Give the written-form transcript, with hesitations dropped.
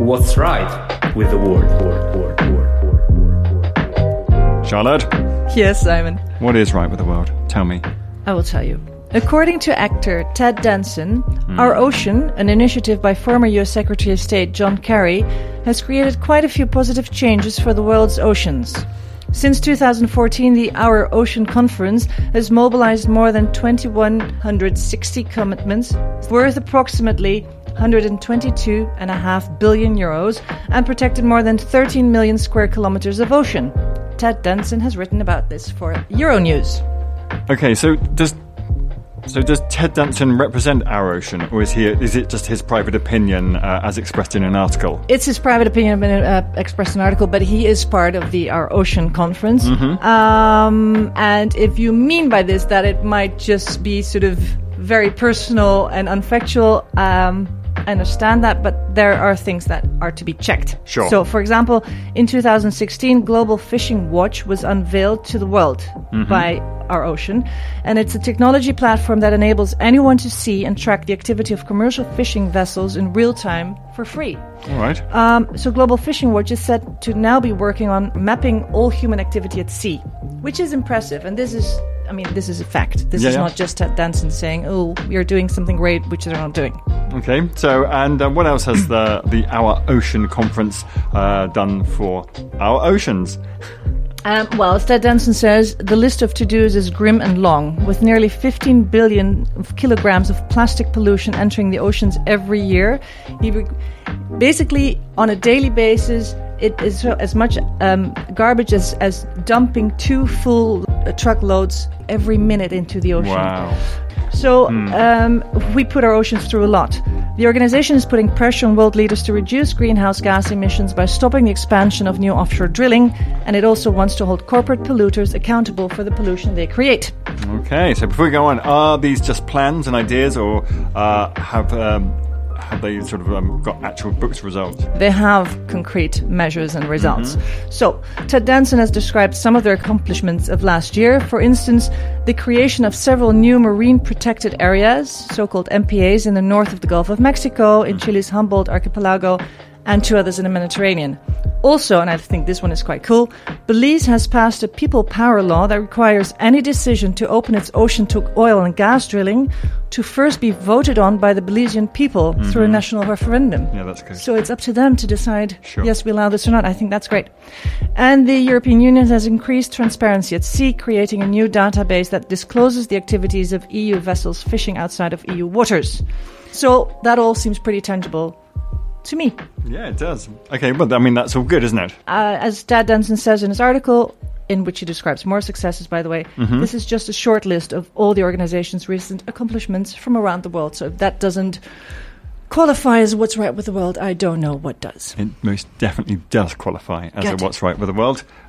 what's right with the world. Charlotte? Yes, Simon. What is right with the world? Tell me. I will tell you. According to actor Ted Danson, Our Ocean, an initiative by former US Secretary of State John Kerry, has created quite a few positive changes for the world's oceans. Since 2014, the Our Ocean Conference has mobilized more than 2,160 commitments worth approximately 122.5 billion euros and protected more than 13 million square kilometers of ocean. Ted Danson has written about this for Euronews. Okay, so does Ted Danson represent Our Ocean, or is it just his private opinion as expressed in an article? It's his private opinion expressed in an article, but he is part of the Our Ocean conference. And if you mean by this that it might just be sort of very personal and unfactual, I understand that, but there are things that are to be checked. Sure. So, for example, in 2016, Global Fishing Watch was unveiled to the world by Our Ocean, and it's a technology platform that enables anyone to see and track the activity of commercial fishing vessels in real time for free. All right. So Global Fishing Watch is set to now be working on mapping all human activity at sea, which is impressive, and this is a fact. This is not just Ted Danson saying, oh, we are doing something great, which they're not doing. Okay, so, and what else has the Our Ocean conference done for our oceans? Well, as Ted Danson says, the list of to-dos is grim and long, with nearly 15 billion kilograms of plastic pollution entering the oceans every year. Basically, on a daily basis, it is as much garbage as dumping 2 full truckloads every minute into the ocean. Wow. So we put our oceans through a lot. The organization is putting pressure on world leaders to reduce greenhouse gas emissions by stopping the expansion of new offshore drilling, and it also wants to hold corporate polluters accountable for the pollution they create. Okay, so before we go on, are these just plans and ideas, or have they sort of got actual booked results? They have concrete measures and results. So, Ted Danson has described some of their accomplishments of last year. For instance, the creation of several new marine protected areas, so-called MPAs, in the north of the Gulf of Mexico, in Chile's Humboldt Archipelago, and 2 others in the Mediterranean. Also, and I think this one is quite cool, Belize has passed a people power law that requires any decision to open its ocean to oil and gas drilling to first be voted on by the Belizean people through a national referendum. Yeah, that's good. So it's up to them to decide, Sure. yes, we allow this or not. I think that's great. And the European Union has increased transparency at sea, creating a new database that discloses the activities of EU vessels fishing outside of EU waters. So that all seems pretty tangible to me. Yeah, it does. Okay, well, I mean, that's all good, isn't it? As Ted Danson says in his article, in which he describes more successes, by the way, this is just a short list of all the organization's recent accomplishments from around the world. So if that doesn't qualify as what's right with the world, I don't know what does. It most definitely does qualify as Got a what's right with the world.